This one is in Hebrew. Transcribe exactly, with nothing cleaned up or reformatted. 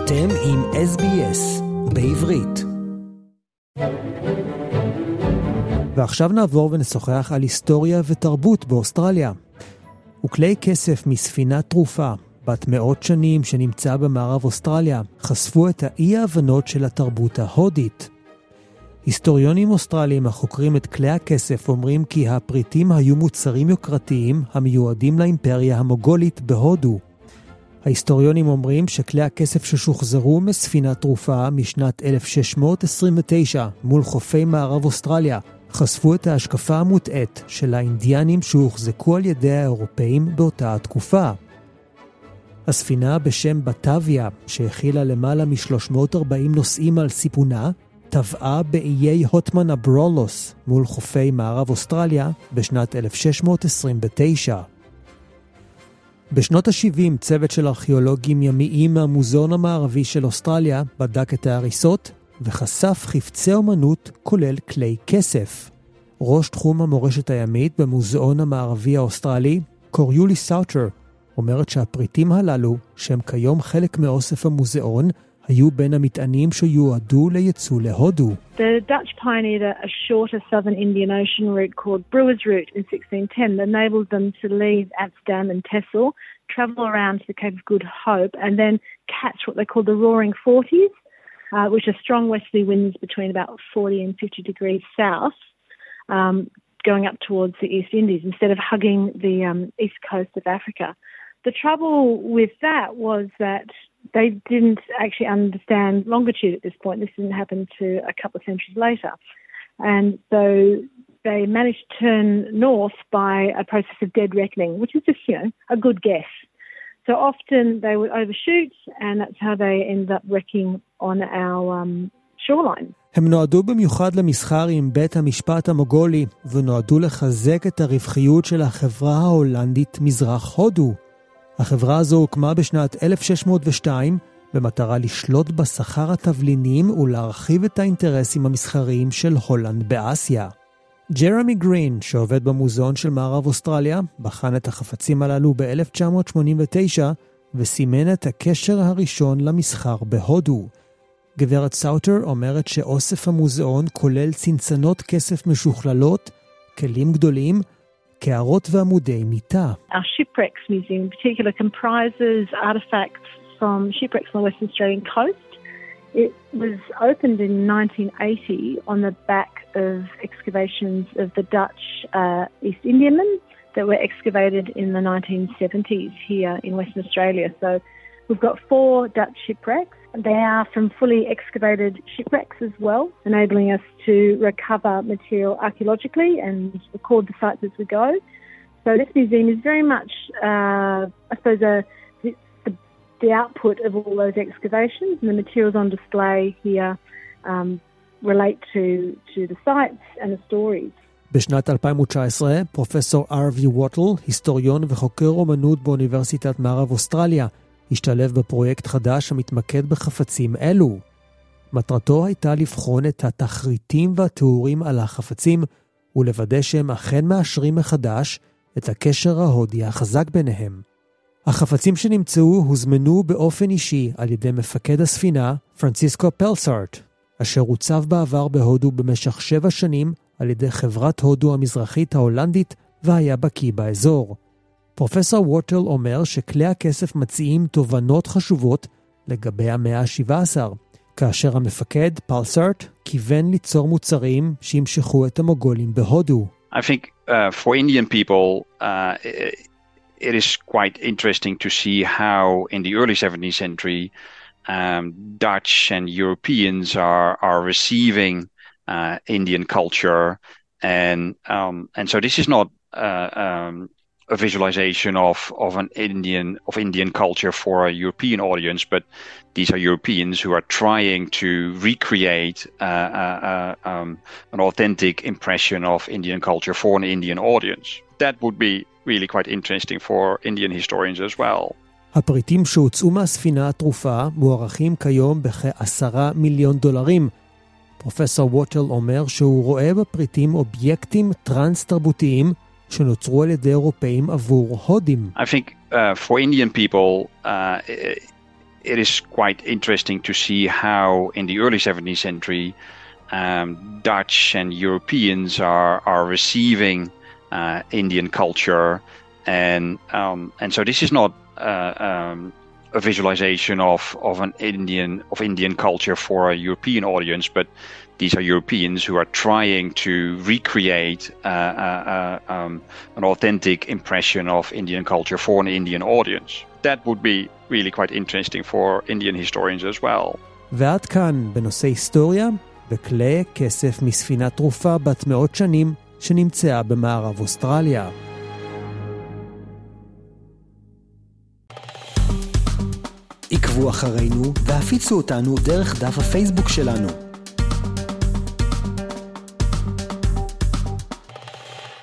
אתם עם אס בי אס בעברית. ועכשיו נעבור ונשוחח על היסטוריה ותרבות באוסטרליה. וכלי כסף מספינת תרופה, בת מאות שנים שנמצא במערב אוסטרליה, חשפו את האי-ההבנות של התרבות ההודית. היסטוריונים אוסטרליים החוקרים את כלי הכסף אומרים כי הפריטים היו מוצרים יוקרתיים המיועדים לאימפריה המוגולית בהודו. ההיסטוריונים אומרים שכלי הכסף ששוחזרו מספינת תרופה משנת אלף שש מאות עשרים ותשע מול חופי מערב אוסטרליה חשפו את ההשקפה המוטעית של האינדיאנים שהוחזקו על ידי האירופאים באותה התקופה. הספינה בשם בטביה, שהכילה למעלה מ-שלוש מאות וארבעים נוסעים על סיפונה, טבעה באיי הוטמן אברולוס מול חופי מערב אוסטרליה בשנת אלף שש מאות עשרים ותשע. בשנות ה-שבעים צוות של ארכיאולוגים ימיים מהמוזיאון המערבי של אוסטרליה בדק את ההריסות וחשף חפצי אומנות כולל כלי כסף. ראש תחום המורשת הימית במוזיאון המערבי האוסטרלי, קוריולי סאוטר, אומרת שהפריטים הללו, שהם כיום חלק מאוסף המוזיאון, היו בין המטענים שיועדו לייצוא להודו. The Dutch pioneered a shorter southern Indian Ocean route called Brewer's Route in sixteen ten that enabled them to leave Amsterdam and Texel, travel around to the Cape of Good Hope, and then catch what they call the Roaring Forties, uh, which are strong westerly winds between about forty and fifty degrees south, um, going up towards the East Indies instead of hugging the um, east coast of Africa. The trouble with that was that they didn't actually understand longitude at this point. This didn't happen to a couple of centuries later. And so they managed to turn north by a process of dead reckoning, which is just, you know, a good guess. So often they would overshoot, and that's how they ended up wrecking on our um, shoreline. הם נועדו במיוחד למסחר עם בית המשפט המוגולי, ונועדו לחזק את הרווחיות של החברה ההולנדית מזרח הודו. החברה הזו הוקמה בשנת אלף שש מאות ושתיים במטרה לשלוט בסחר התבלינים ולהרחיב את האינטרסים המסחריים של הולנד באסיה. ג'רמי גרין, שעובד במוזיאון של מערב אוסטרליה, בחן את החפצים הללו ב-אלף תשע מאות שמונים ותשע וסימן את הקשר הראשון למסחר בהודו. גברת סאוטר אומרת שאוסף המוזיאון כולל צנצנות כסף משוכללות, כלים גדולים, קערות ועמודי מיטה. Our Shipwrecks Museum in particular comprises artifacts from shipwrecks on the Western Australian coast. It was opened in nineteen eighty on the back of excavations of the Dutch uh, East Indiamen that were excavated in the nineteen seventies here in Western Australia. So we've got four Dutch shipwrecks. They are from fully excavated shipwrecks as well, enabling us to recover material archaeologically and record the sites as we go. So this museum is very much, uh, I suppose, a, the, the output of all those excavations, and the materials on display here um, relate to, to the sites and the stories. בשנת אלפיים תשע עשרה, פרופסור אר וי ווטל, היסטוריון וחוקר אומנות באוניברסיטת מערב אוסטרליה, השתלב בפרויקט חדש המתמקד בחפצים אלו. מטרתו הייתה לבחון את התחריטים והתיאורים על החפצים ולוודא שהם אכן מאשרים מחדש את הקשר ההודי החזק ביניהם. החפצים שנמצאו הוזמנו באופן אישי על ידי מפקד הספינה פרנסיסקו פלסארט, אשר הוצב בעבר בהודו במשך שבע שנים על ידי חברת הודו המזרחית ההולנדית והיה בקיא באזור. פרופסור ווטל אומר שכלי הכסף מציעים תובנות חשובות לגבי המאה ה-שבע עשרה, כאשר המפקד פלסארט כיוון ליצור מוצרים שימשכו את המוגולים בהודו. I think uh, for Indian people uh, it is quite interesting to see how in the early seventeenth century um, Dutch and Europeans are are receiving uh, Indian culture, and um, and so this is not uh, um, a visualization of of an Indian of Indian culture for a European audience, but these are Europeans who are trying to recreate uh, uh, uh, um, an authentic impression of Indian culture for an Indian audience. That would be really quite interesting for Indian historians as well. הפריטים שהוצאו מהספינה התרופה מוערכים כיום בכ-עשרה מיליון דולרים. פרופסור ווטל אומר שהוא רואה בפריטים אובייקטים טרנס-תרבותיים שנוצרו על ידי אירופאים עבור הודים. I think uh, for Indian people uh, it is quite interesting to see how in the early seventeenth century um, Dutch and Europeans are are receiving uh, Indian culture, and um, and so this is not uh, um, a visualization of of an Indian of Indian culture for a European audience, but these are Europeans who are trying to recreate uh, uh, uh, um, an authentic impression of Indian culture for an Indian audience. That would be really quite interesting for Indian historians as well. ועד כאן בנושא היסטוריה, בכלי כסף מספינת תרופה בת מאות שנים שנמצאה במערב אוסטרליה. עקבו אחרינו והפיצו אותנו דרך דף הפייסבוק שלנו.